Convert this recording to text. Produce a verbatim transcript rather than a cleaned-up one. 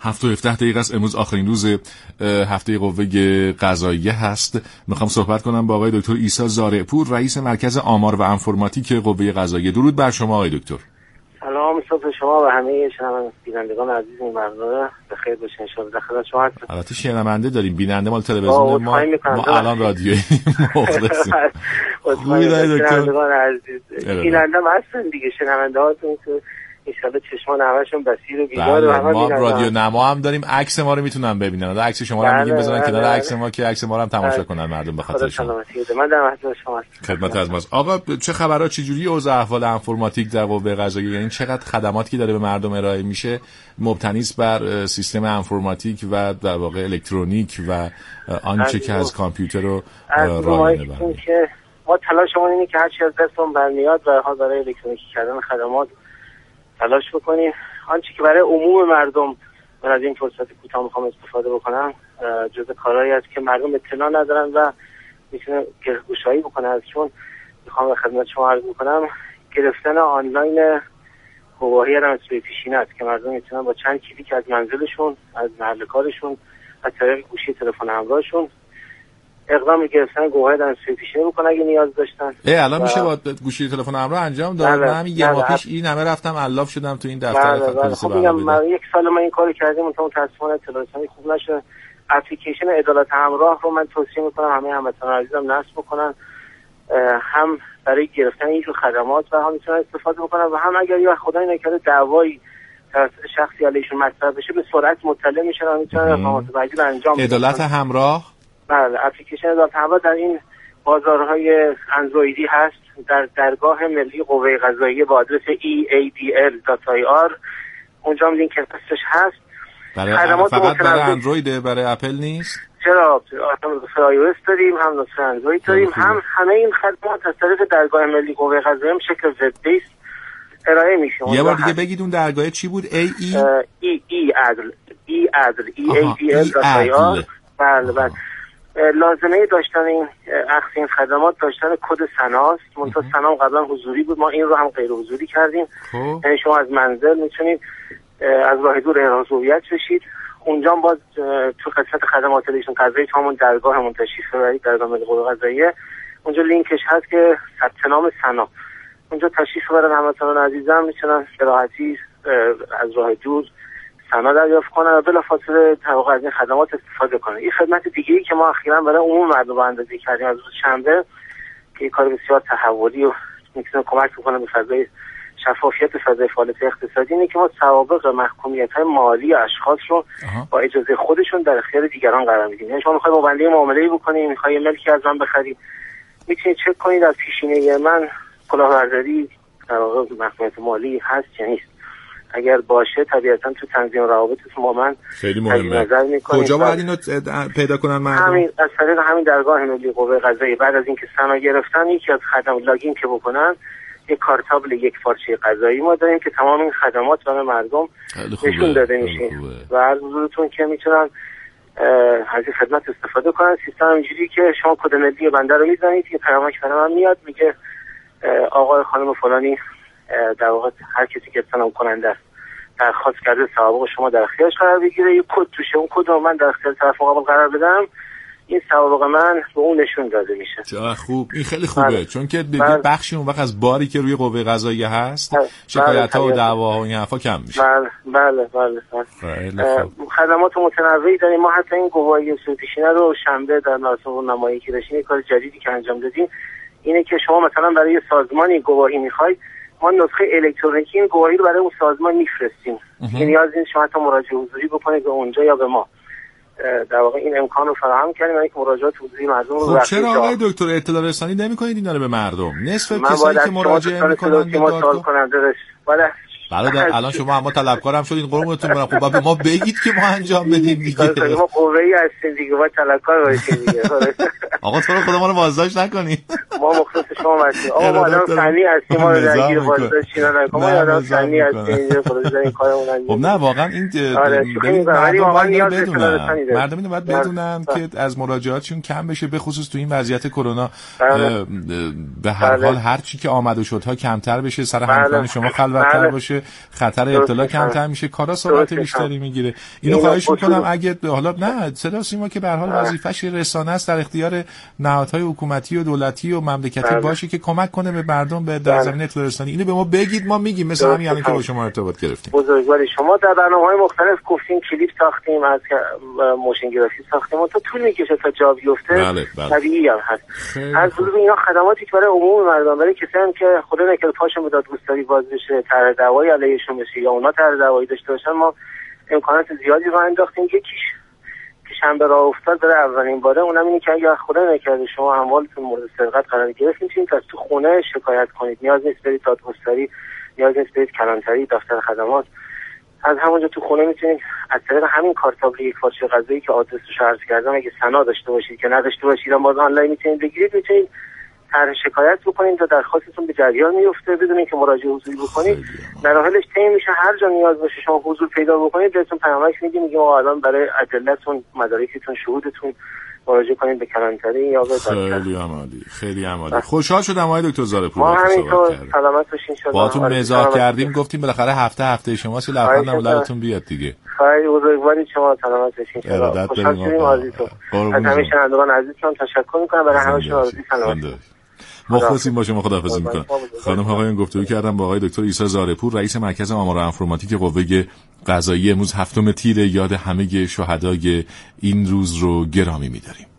هفت و هفده دقیقه است. امروز آخرین روز هفته قوه قضاییه هست. میخوام صحبت کنم با آقای دکتر عیسی زارعپور، رئیس مرکز آمار و انفرماتیک قوه قضاییه. درود بر شما آقای دکتر. سلام صبح شما و همه شنوندگان عزیز این برنامه بخیر باشین ان شاء الله. خدمت شما هستم. البته شنونده داریم، بیننده مال تلویزیون ما ما الان رادیویی مخلصیم. خوبی شنوندگان عزیز، بیننده ما هستن دیگه، شنونده هاتون که ان شاء الله چشمان همشون بصیر و بیدار و همه ما رادیو نما هم داریم، عکس ما رو میتونن ببینن. عکس شما رو میگیم بذارن کنار عکس ما که عکس ما رو هم تماشا کنن مردم به خاطر شما. من در خدمت شما هستم. خدمت از ماست. آقا چه خبرها، چه جوری اوضاع احوال انفرماتیک در قوه قضاییه؟ یعنی چقدر خدماتی که داره به مردم ارائه میشه مبتنی است بر سیستم انفرماتیک و در واقع الکترونیک و آنچه که از کامپیوتر رو راه میبره؟ که ما تلاشمون اینه که هر چی از دستمون برمیاد به حال برای الکترونیکی کردن خدمات تلاش بکنیم. آنچه که برای عموم مردم من از این فرصت کوتاه میخوام استفاده بکنم، جزء کارهایی است که مردم اطلاع ندارن و میتونه گوشایی بکنن ازشون. میخوام به خدمت شما عرض بکنم گرفتن آنلاین گواهی رمزهای پیشینه است که مردم میتونن با چند کلیک از منزلشون، از محل کارشون، از طریق گوشی تلفن همراهشون اقدام گرفتن گواهی رمزهای پیشینه بکنن اگه نیاز داشتن. اه الان و... میشه با گوشی تلفن همراه انجام داد. من همین یه ماه پیش این همه رفتم الاف شدم تو این دفتر پلیس. خب میگم من یک سال من این کارو کردم، اون متأسفانه اطلاعات خوب نشه. اپلیکیشن عدالت همراه رو من توصیه میکنم همه هموطنان عزیزم نصب بکنن، هم برای گرفتن این جور خدمات و هم میتونن استفاده بکنن و هم اگر یا خدای نکرده دعوایی توسط شخصی علیشون مطرح بشه به سرعت مطلع میشن و میتونن اقدامات بعدی انجام بدن. عدالت همراه، بله، اپلیکیشن عدالت همراه در این بازارهای اندرویدی هست، در درگاه ملی قوه قضاییه با آدرس ای ای دی ال دات آی آر، اونجا هم لینک هستش هست. برای فقط برای اندرویده، برای اپل نیست؟ چرا؟ هم نسخه آی او اس داریم، هم نسخه اندروید داریم، هم همه این خدمات از طریق درگاه ملی قوه قضاییه شکل وب بیس ارائه میشه. یه بار دیگه بگید اون درگاه چی بود؟ ای ای ای ای عدل ای عدل ای ای دی ال دات آی آر. بله بله. لازمه داشتن این اخذ این خدمات داشتن کد سناست. منتها سنا قبلا حضوری بود، ما این رو هم غیر حضوری کردیم. یعنی شما از منزل میتونید از راه دور اعلام هویت بشید. اونجا باز تو قسمت خدمات الکترونیکی قضایی تو همون درگاهمون تشریف ببرید، درگاه ملی قوه قضاییه. اونجا لینکش هست که ثبت نام سنا. اونجا تشریف ببرن هموطنان عزیزم میتونن به راحتی از راه دور سنا دریافت کنن و بلافاصله طبقه از این خدمات استفاده کنن. این خدمت دیگه‌ای که ما اخیراً برای عموم مردم اندازی کردیم از روز شنبه که کار بسیار تحولی و میتونه کمک بکنه به فضای شفافیت فضای فعالیت اقتصادی، اینه که ما سوابق محکومیت‌های مالی اشخاص رو با اجازه خودشون در اختیار دیگران قرار میدیم. یعنی شما می‌خواید با بنده معامله‌ای بکنید، می‌خواید ملکی از من بخرید، میتونید چک کنید از پیشینه من کلاهبرداری در واقع محکومیت مالی هست یا نیست. اگر باشه طبیعتاً تو تنظیم روابطتون با من خیلی مهمه. کجا باید اینو پیدا کنن مردم؟ همین از طریق همین درگاه ملی قوه قضاییه. بعد از اینکه سنا گرفتن یکی از خدمات لاگین که بکنن یک کارتابل یک پارچه قضایی ما داریم که تمام این خدمات برای مردم نشون داده میشه و هر حضورتون که میتونن از این خدمت استفاده کنن. سیستم اینجوری که شما کد ملی بنده رو میزنید که پیامک برای من میاد میگه آقای خانم فلانی در واقع هر کسی که استناد کننده است درخواست کرده سوابق شما در اختیارش قرار بگیره، یک کد توشه، اون کد رو من در اختیار طرف مقابل قرار بدم، این سوابق من به اون نشون داده میشه. چقدر خوب، این خیلی خوبه. بله. چون که بخشی اون وقت از باری که روی قوه قضاییه هست شکایت‌ها و دعواها و این حرفا کم میشه. بله بله بله, بله. خدمات متنوعی داریم. ما حتی این گواهی پیشینه رو شنبه در مراسم نمایی که داشتیم یک کار جدیدی که انجام دادیم اینه که شما مثلا برای سازمانی گواهی میخواید، ما نسخه الکترونیکی این گواهی رو برای اون سازمان میفرستیم. این نیاز نیست شما حتی مراجعه حضوری بکنید به اونجا یا به ما. در واقع این امکان رو فراهم کردیم برای که مراجعات حضوری مردم رو. خب چرا آقای دکتر اطلاع رسانی نمی‌کنید اینا رو به مردم؟ نصف کسایی که مراجعه می‌کنن به دادگاه برادر الان شما اما طلبکارم شدین قربونتون برم. خب ما بگید که ما انجام بدیم دیگه. ما قوه‌ای هستیم دیگه، باید طلبکار باشیم دیگه. آقا تو رو خدا ما رو بازداشت نکنید. ما مختص شما هستیم. آقا ما آدم فنی هستیم، ما رو درگیر بازداشت اینا نکنیم. ما آدم فنی هستیم اینجا خلاص این کارمون انجام. خب نه واقعا این ببین مردم باید بدونن مردم اینو باید بدونن که از مراجعاتشون کم بشه، به خصوص تو این وضعیت کرونا. به هر حال هر چی که آمد و شدها کمتر بشه، سر همکاران شما خلوت‌تر باشه میشه، خطر ابتلا کمتر میشه، کارا سرعت بیشتری میگیره. اینو خواهش میکنم اگه حالا نه صدا سیما که به هر حال وظیفه‌ش رسانه است، در اختیار نهادهای حکومتی و دولتی و مملکتی باشه که کمک کنه به مردم به در زمینه اطلاع رسانی. اینو به ما بگید، ما میگیم، مثلا همین الان که با شما ارتباط گرفتیم. بزرگواری شما در برنامه‌های مختلف گفتیم کلیپ ساختیم، از موشن گرافیک ساختیم و تا طول میکشه تا جا بیفته. بله بله. طبیعی هم هست. از حضور اینا خدماتی که برای عموم مردم، برای کسایی که خدا نکنه پاشون به دادگستری باز بشه، طرح دعوایی علیهشون بشه یا اونا طرح دعوایی داشته باشن، ما امکانات زیادی رو انداختیم. یکیش که شنبه راه افتاد برای اولین باره، اونم اینه که اگه خدا نکرده شما اموالتون مورد سرقت قرار گرفت، میتونید از تو خونه شکایت کنید. نیاز نیست برید دادگستری، نیاز نیست برید کلانتری، دفتر خدمات. از همونجا تو خونه میتونید از طریق همین کارتابل یک فاش قضایی که آدرسش عرض کردم، اگه سنا داشته باشید که نداشته باشید هم باز آنلاین میتونید بگیرید، میتونید طرح شکایت بکنید تا درخواستتون به جریان میفته بدون اینکه مراجعه حضوری بکنید. مراحلش طی میشه، هر جا نیاز باشه شما حضور پیدا بکنید بهتون پیامک میدیم، میگیم آقا الان برای ادلتون، مدارکتون، شهودتون مراجعه کنید به کلانتری یا به دادگستری. خیلی عالی، خیلی عالی. خوشحال شدم آقای دکتر زارپور. ما همینطور سلامت باشین ان شاء الله. باهاتون مزاح کردیم، گفتیم بالاخره هفته هفته شماست که لبخند هم لبتون بیاد دیگه. خیلی بزرگواری شما، سلامت باشین ان شاء الله. خوشحال شدیم عزیزتون. از همه شنوندگان عزیزتون تشکر میکنم، برای همه‌شون آرزوی سلامت. مخلصیم با شما، خداحافظی میکنم. خانم آقایان، گفتگو کردم با آقای دکتر عیسی زارپور، رئیس مرکز آمار و انفرماتیک قوه قضاییه. امروز هفتم تیر، یاد همه شهدای این روز رو گرامی می‌داریم.